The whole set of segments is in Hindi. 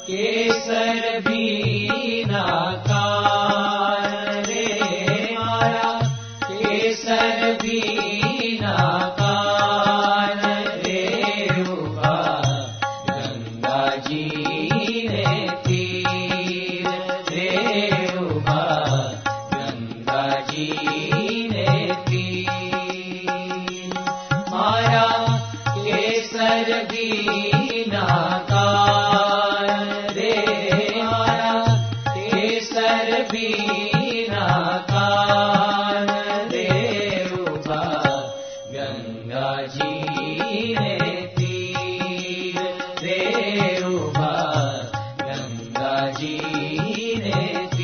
केसर भी नाकार रे मारा केसर भी नाकार रे उबा गंगा जी ने तीर रे उबा गंगा जी ने तीर मारा केसर भी नाकार रे मारा केसर भी नाकार रे उबा गंगा जी ने तीर रे उबा गंगा जी ने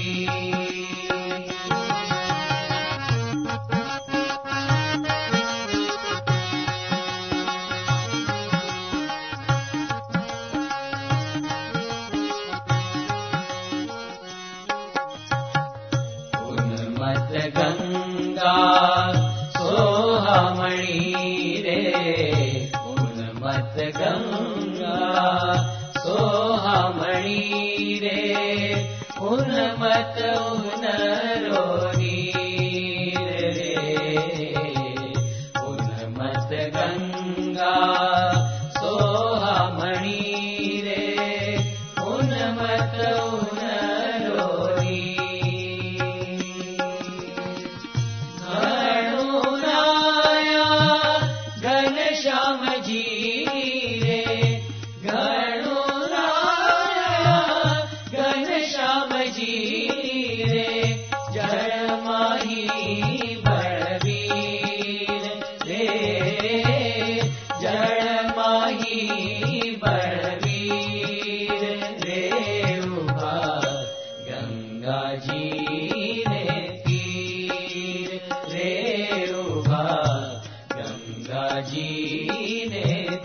उन्मत्त गंगा सोहामणि रे उन्मत्त गंगा सोहामणि रे उन्मत्त उनरो नीर रे उन्मत्त गंगा सोहामणि रे उन्मत्त उनरो घनश्याम जी रे घनुराया घनश्याम जी रे जड़ माही बलवीर रे जड़ माही बलवीर रे उबा गंगा जी ने तीर रे उबा गंगा जी ने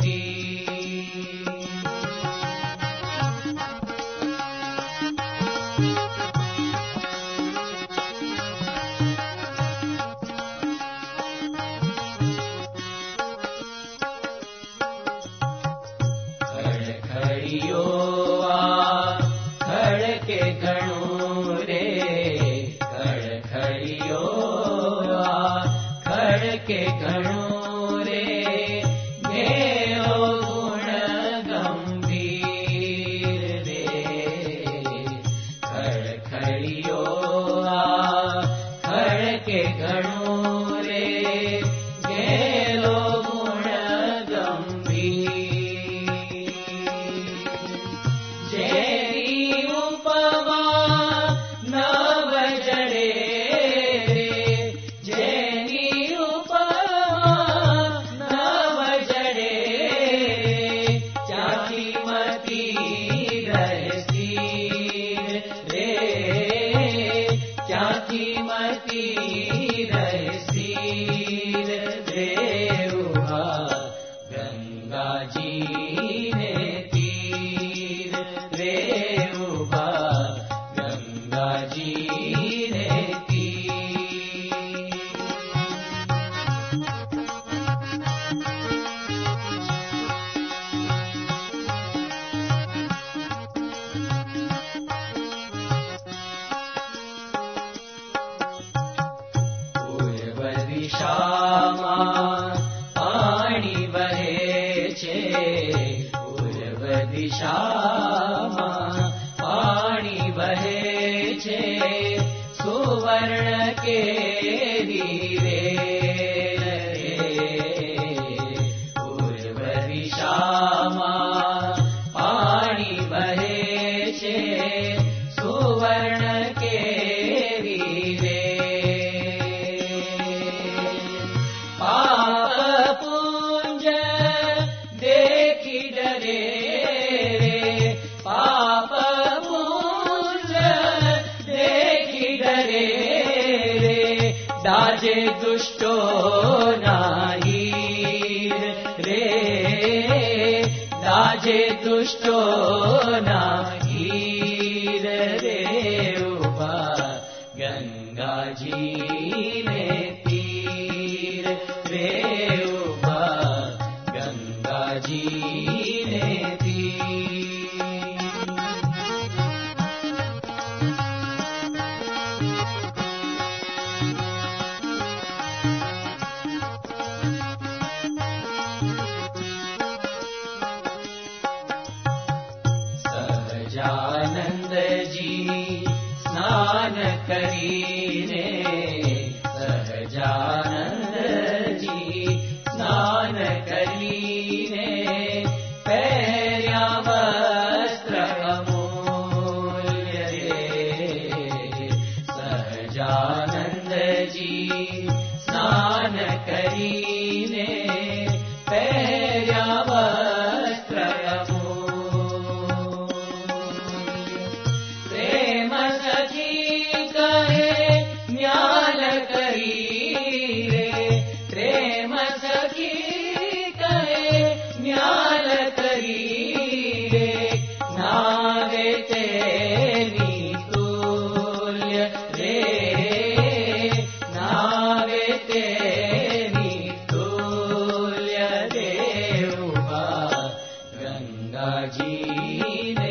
खड़खड़ियो खड़के घणो रे खड़खड़ियो खड़के घणो रे घेरो गुण गंभीर रे खड़खड़ियो खड़के घणो रे घेरो गुण गंभीर जेरी उपमा नव जड़े रे जेरी उपमा नव जड़े चाची मती रहसीर रे चाची मती रहसीर रे उबा गंगा जी ने तीर रे उबा गंगा जी ने तीर पूर्व दिशाમાં પાણી વહે છે પૂર્વ દિશામાં પાણી વહે છે સુવર્ણ કેરી રે પૂર્વ દિશામાં પાણી વહે છે સુવર્ણ કેરી રે पाप पुंज देखी डरे रे पाप पुंज देखी डरे रे दाजे दुष्टो नाही रे दाजे दुष्टो नाही रे उबा गंगा जी ने तीर रे उबा गंगा जी ने तीर सहजानंद जी स्नान करीने, सहजानंद जी स्नान करीने, पहर्या वस्त्र अमूल्य रे। सहजानंद जी स्नान करीने, पहर्या वस्त्र अमूल्य। प्रेम सखी कहे न्याल करी रे, प्रेम सखी कहे न्याल करी रे, नावे तेरी तुल्य रे, नावे तेरी तुल्य रे। गंगा जी